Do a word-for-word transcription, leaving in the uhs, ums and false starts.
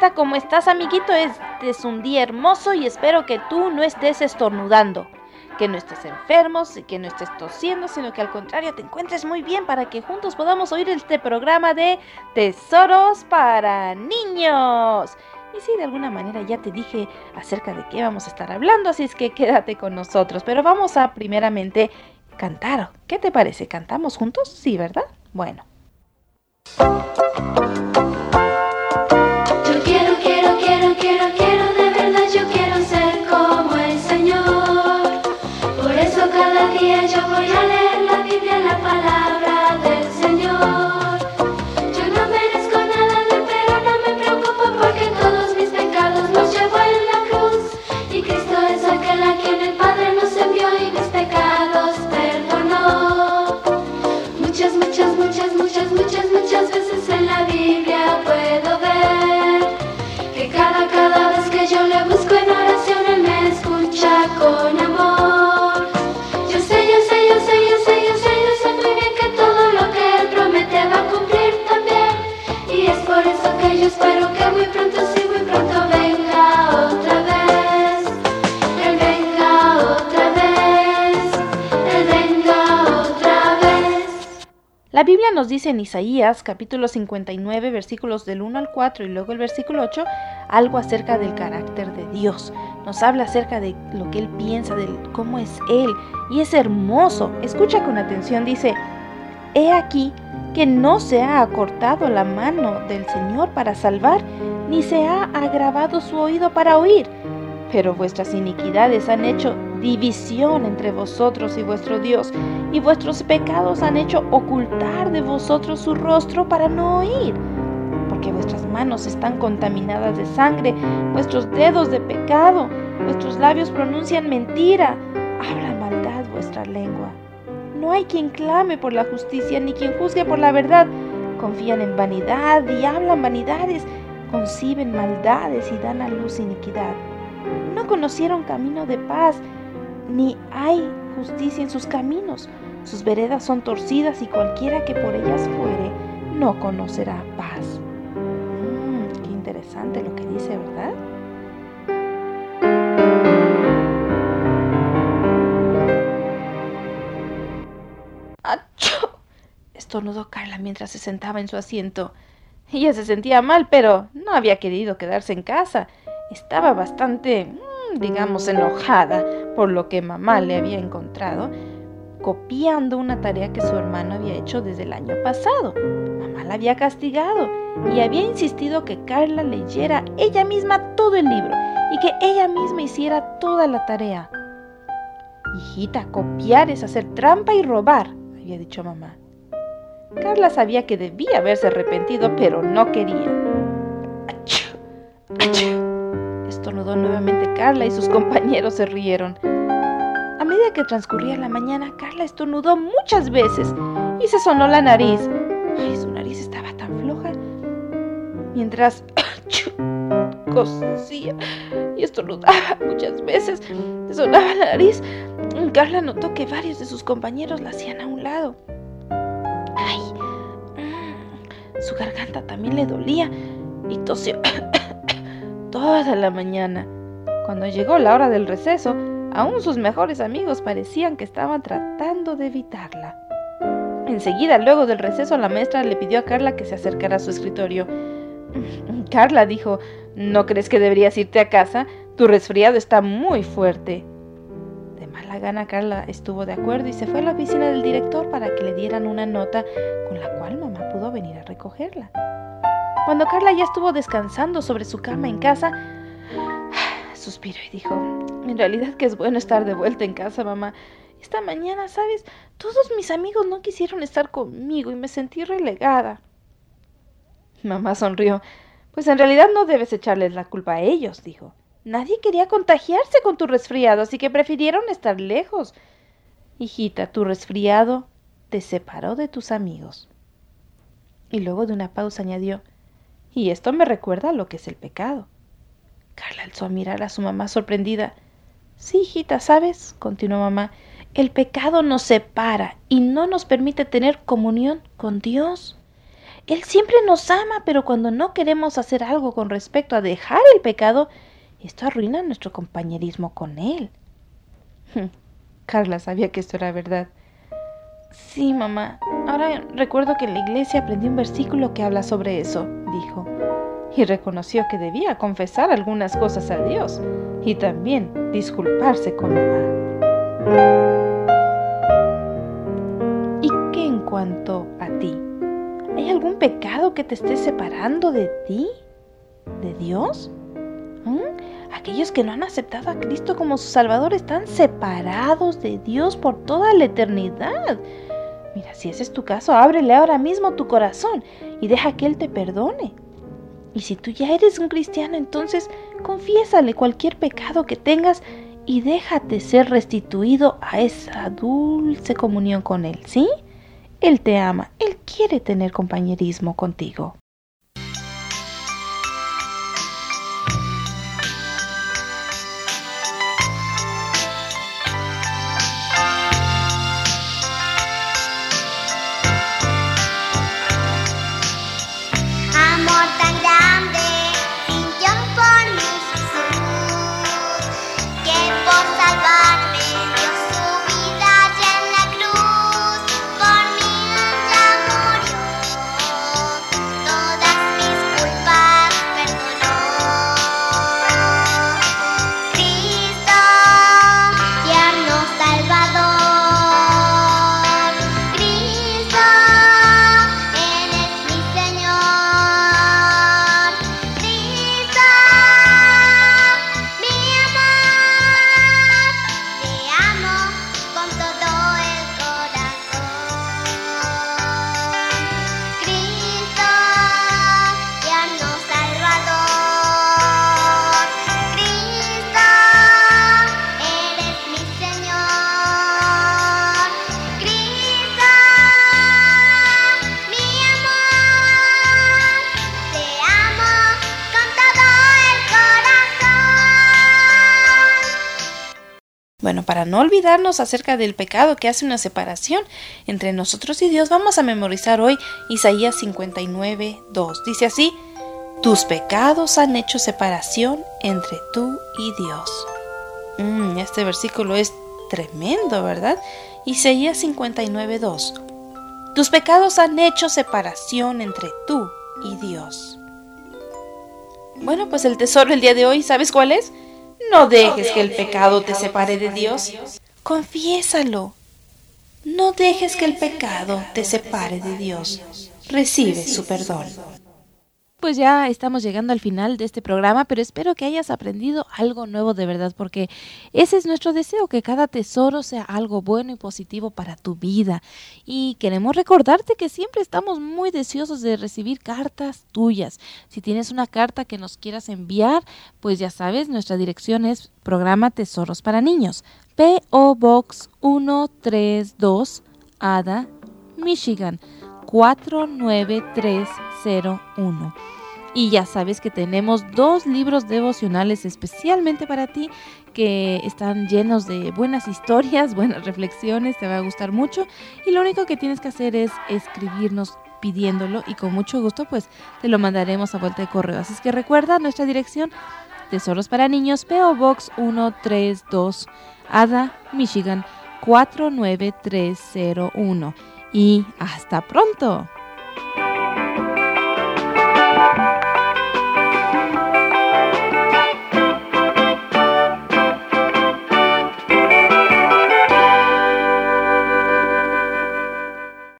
Hijita, ¿cómo estás, amiguito? Este es un día hermoso y espero que tú no estés estornudando, que no estés enfermo, que no estés tosiendo, sino que al contrario te encuentres muy bien para que juntos podamos oír este programa de Tesoros para Niños. Y sí, de alguna manera ya te dije acerca de qué vamos a estar hablando, así es que quédate con nosotros. Pero vamos a primeramente cantar. ¿Qué te parece? ¿Cantamos juntos? Sí, ¿verdad? Bueno. Yo quiero, quiero, quiero, quiero, quiero, de verdad yo quiero ser como el Señor. Por eso cada día yo voy a leer la Biblia, la palabra del Señor. Yo no merezco nada de él, pero no me preocupo porque todos mis pecados los llevo en la cruz. Y Cristo es aquel a quien el Padre nos envió y mis pecados perdonó. Muchas, muchas, muchas, muchas, muchas, muchas veces en la Biblia puedo ver que cada, cada vez que yo le busco en oración Él me escucha con amor. Yo sé, yo sé, yo sé, yo sé, yo sé, yo sé muy bien que todo lo que Él promete va a cumplir también. Y es por eso que yo espero que muy pronto, sí, muy pronto venga otra vez. Él venga otra vez. Él venga otra vez. La Biblia nos dice en Isaías, capítulo cincuenta y nueve, versículos del uno al cuatro y luego el versículo ocho, algo acerca del carácter de Dios. Nos habla acerca de lo que Él piensa, de cómo es Él, y es hermoso. Escucha con atención, dice: He aquí que no se ha acortado la mano del Señor para salvar, ni se ha agravado su oído para oír. Pero vuestras iniquidades han hecho división entre vosotros y vuestro Dios, y vuestros pecados han hecho ocultar de vosotros su rostro para no oír. Porque vuestras manos están contaminadas de sangre, vuestros dedos de pecado, vuestros labios pronuncian mentira, habla maldad vuestra lengua. No hay quien clame por la justicia, ni quien juzgue por la verdad. Confían en vanidad y hablan vanidades, conciben maldades y dan a luz iniquidad. No conocieron camino de paz, ni hay justicia en sus caminos. Sus veredas son torcidas y cualquiera que por ellas fuere no conocerá paz. Mm, qué interesante lo que dice, ¿verdad? ¡Achú! Estornudó Carla mientras se sentaba en su asiento. Ella se sentía mal, pero no había querido quedarse en casa. Estaba bastante, digamos, enojada por lo que mamá le había encontrado copiando una tarea que su hermano había hecho desde el año pasado. Mamá la había castigado y había insistido que Carla leyera ella misma todo el libro y que ella misma hiciera toda la tarea. Hijita, copiar es hacer trampa y robar, había dicho mamá. Carla sabía que debía haberse arrepentido, pero no quería. ¡Achú! ¡Achú! Estornudó nuevamente Carla y sus compañeros se rieron. A medida que transcurría la mañana, Carla estornudó muchas veces y se sonó la nariz. Ay, su nariz estaba tan floja. Mientras ¡achú! Cosía y estornudaba muchas veces, se sonaba la nariz, Carla notó que varios de sus compañeros la hacían a un lado. Ay, mmm, su garganta también le dolía y tosió toda la mañana. Cuando llegó la hora del receso, aún sus mejores amigos parecían que estaban tratando de evitarla. Enseguida, luego del receso, la maestra le pidió a Carla que se acercara a su escritorio. Carla dijo: ¿No crees que deberías irte a casa? Tu resfriado está muy fuerte. De mala gana, Carla estuvo de acuerdo y se fue a la oficina del director para que le dieran una nota con la cual mamá pudo venir a recogerla. Cuando Carla ya estuvo descansando sobre su cama en casa, suspiró y dijo: En realidad que es bueno estar de vuelta en casa, mamá. Esta mañana, ¿sabes? Todos mis amigos no quisieron estar conmigo y me sentí relegada. Mamá sonrió. Pues en realidad no debes echarles la culpa a ellos, dijo. Nadie quería contagiarse con tu resfriado, así que prefirieron estar lejos. Hijita, tu resfriado te separó de tus amigos. Y luego de una pausa añadió: Y esto me recuerda a lo que es el pecado. Carla alzó a mirar a su mamá sorprendida. Sí, hijita, ¿sabes? Continuó mamá. El pecado nos separa y no nos permite tener comunión con Dios. Él siempre nos ama, pero cuando no queremos hacer algo con respecto a dejar el pecado, esto arruina nuestro compañerismo con Él. Carla sabía que esto era verdad. Sí, mamá. Ahora recuerdo que en la iglesia aprendí un versículo que habla sobre eso, dijo. Y reconoció que debía confesar algunas cosas a Dios y también disculparse con mamá. ¿Y qué en cuanto a ti? ¿Hay algún pecado que te esté separando de ti? ¿De Dios? ¿Mm? Aquellos que no han aceptado a Cristo como su Salvador están separados de Dios por toda la eternidad. Mira, si ese es tu caso, ábrele ahora mismo tu corazón y deja que Él te perdone. Y si tú ya eres un cristiano, entonces confiésale cualquier pecado que tengas y déjate ser restituido a esa dulce comunión con Él, ¿sí? Él te ama, Él quiere tener compañerismo contigo. Bueno, para no olvidarnos acerca del pecado que hace una separación entre nosotros y Dios, vamos a memorizar hoy Isaías cincuenta y nueve, dos. Dice así: tus pecados han hecho separación entre tú y Dios. Mm, este versículo es tremendo, ¿verdad? Isaías cincuenta y nueve, dos. Tus pecados han hecho separación entre tú y Dios. Bueno, pues el tesoro el día de hoy, ¿sabes cuál es? No dejes que el pecado te separe de Dios. Confiésalo. No dejes que el pecado te separe de Dios. Recibe su perdón. Pues ya estamos llegando al final de este programa, pero espero que hayas aprendido algo nuevo de verdad, porque ese es nuestro deseo, que cada tesoro sea algo bueno y positivo para tu vida. Y queremos recordarte que siempre estamos muy deseosos de recibir cartas tuyas. Si tienes una carta que nos quieras enviar, pues ya sabes, nuestra dirección es Programa Tesoros para Niños, P O Box ciento treinta y dos, Ada, Michigan, cuatro nueve tres cero uno. Y ya sabes que tenemos dos libros devocionales especialmente para ti, que están llenos de buenas historias, buenas reflexiones, te va a gustar mucho. Y lo único que tienes que hacer es escribirnos pidiéndolo y con mucho gusto pues te lo mandaremos a vuelta de correo. Así es que recuerda nuestra dirección: Tesoros para Niños, P O Box ciento treinta y dos, Ada, Michigan, cuatro nueve tres cero uno. Y hasta pronto.